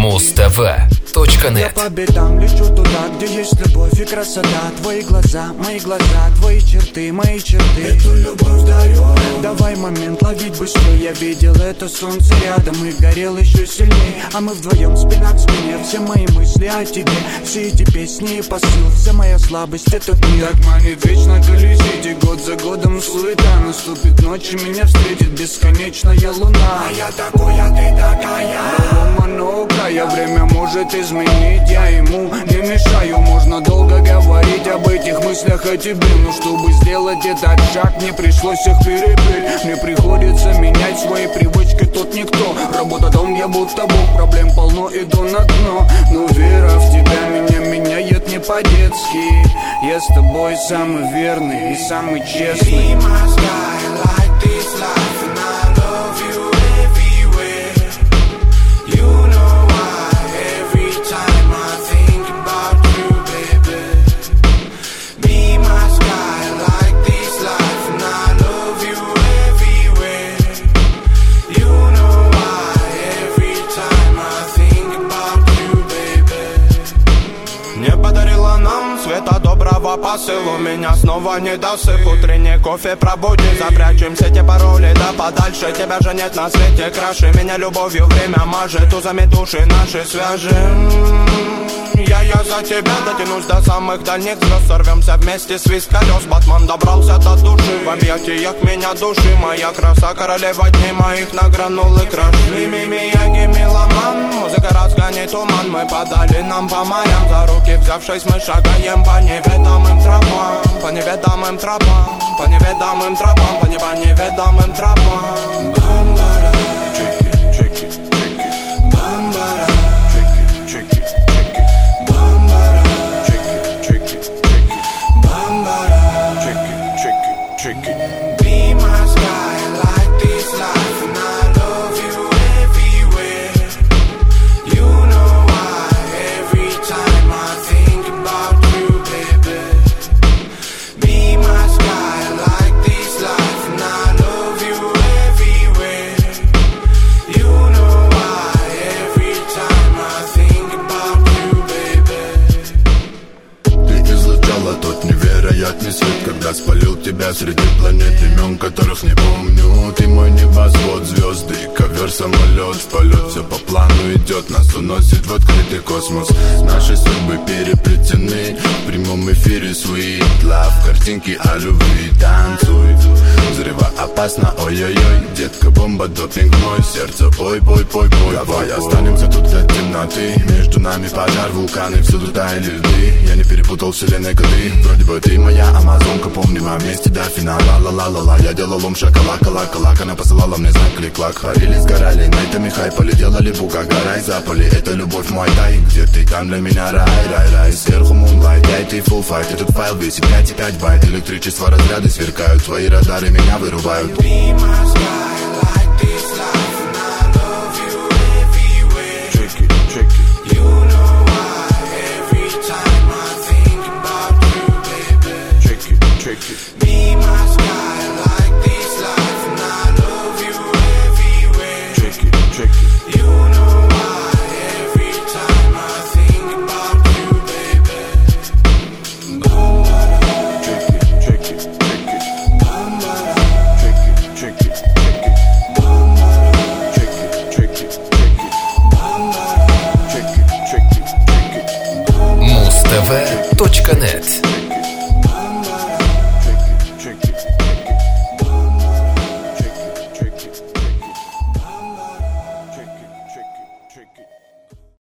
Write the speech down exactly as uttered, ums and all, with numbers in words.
муз тв точка нет. Я по бедам лечу туда, где есть любовь и красота. Твои глаза, мои глаза, твои черты, мои черты. Эту любовь дарю. Давай момент ловить быстрее. Я видел это солнце рядом и горел еще сильнее. А мы вдвоем спина к спине. Все мои мысли о тебе, все эти песни и посыл. Вся моя слабость, этот мир так манит вечно колесить. И год за годом суета. Наступит ночь и меня встретит бесконечная луна. А я такой, а ты такая. Но края время может изменить. Я ему не мешаю. Можно долго говорить об этих мыслях о тебе, но чтобы сделать этот шаг, мне пришлось их перебить. Мне приходится менять свои привычки, тут никто. Работа, дом, я будто бог. Проблем полно, иду на дно. Но вера в тебя меня меняет не по-детски. Я с тобой самый верный и самый честный. Света доброго посылу, меня снова не досып. Утренний кофе пробуди, запрячем все те пароли, да подальше. Тебя же нет на свете краше, меня любовью время мажет. Узами души наши свяжем. Я, я за тебя дотянусь до самых дальних звезд. Сорвемся вместе, свист колес. Батман добрался до души. В объятиях меня души. Моя краса, королева дней моих награнул и краш. Ми-ми, Мияги, меломан. Музыка разгонит туман. Мы подали нам по морям. За руки взявшись, мы шагаем по неведомым тропам. По неведомым тропам. По неведомым тропам. По неведомым тропам. Бамбара. Be my sky like this life, and I love you everywhere. You know why every time I think about you, baby. Be my sky like this life, and I love you everywhere. You know why every time I think about you, baby. Ты излучала тот невероятный свет, когда спалил тебя среди планет, имен которых не помню. Ты мой небосвод, звезды и ковер-самолет. В полет все по плану идет, нас уносит в открытый космос. Наши судьбы переплетены в прямом эфире. Sweet love, картинки о любви. Танцуй, взрывоопасно, ой-ой-ой. Детка, бомба, допинг мой, сердце, ой, пой, пой, пой. Давай останемся тут до темноты. Между нами пожар, вулканы, всюду таяли льды. Я не перепутал вселенной коды. Вроде бы ты моя амазонка, помним о месте до финала. Ла-ла-ла-ла-ла, я делал лом шоколака, лака-лак. Она посылала мне знак клик-клак. Хорили, сгорали, найтами хайпали. Делали бука, гора и запали. Это любовь мой тай. Где ты, там для меня рай, рай, рай. Сверху мунлайт, я и ты full fight. Этот файл весит пять и пять байт. Электричество, разряды сверкают. Твои радары меня вырубают. Be my sky like this life, and I love you everywhere. Check it, check it. You know why every time I think about you, baby. Check it, check it. Be my sky like this life, and I love you everywhere. Check it, check it. You know why every time I think about you, baby. Bambara. Check it, check it, check it. Bambara. Check it, check it, check it. Bambara. Check it, check it, check it. Bambara. Check it, check it, check it. муз тв точка нет.